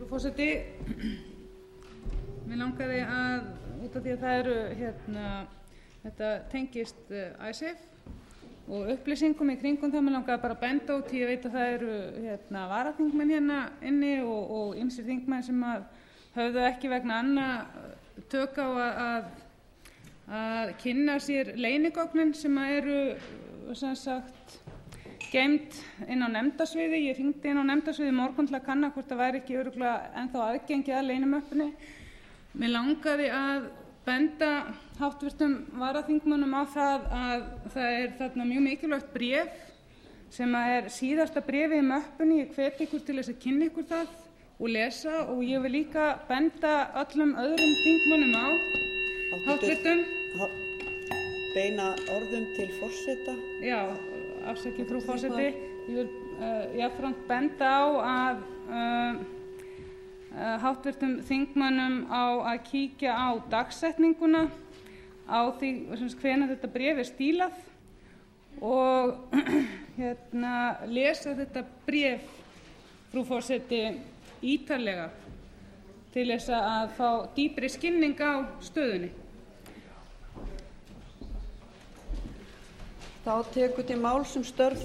Forseti, mig langaði að, út af því að það eru, þetta tengist ICEF og upplýsingum í kringum það, mig langaði bara að benda út, ég veit að það eru varaþingmenn hérna inni og ýmsir þingmenn sem höfðu ekki vegna tök á að kynna sér leynigögnin sem eru sem sagt geymd inn á nefndasviði. Ég hringdi inn á nefndasviði í morgun til að kanna hvort það væri ekki örugglega ennþá aðgengi að leynimöppunni. Mig langaði að benda háttvirtum varaþingmönnum á það að það er þarna mjög mikilvægt bréf sem er síðasta bréfið í möppunni. Ég hvet ykkur til þess að kynna ykkur það og lesa, og ég vil líka benda öllum öðrum þingmönnum á háttvirtum beina orðum til forseta. Já, afsakið frú forseti. Ég vil jafnframt benda á að háttvirtum þingmönnum á að kíkja á dagsetninguna á því hvenær þetta bréf er stílað og lesa þetta bréf, frú forseti, ítarlega til þess að fá dýpri skilning á stöðunni. Þá tekur til máls störf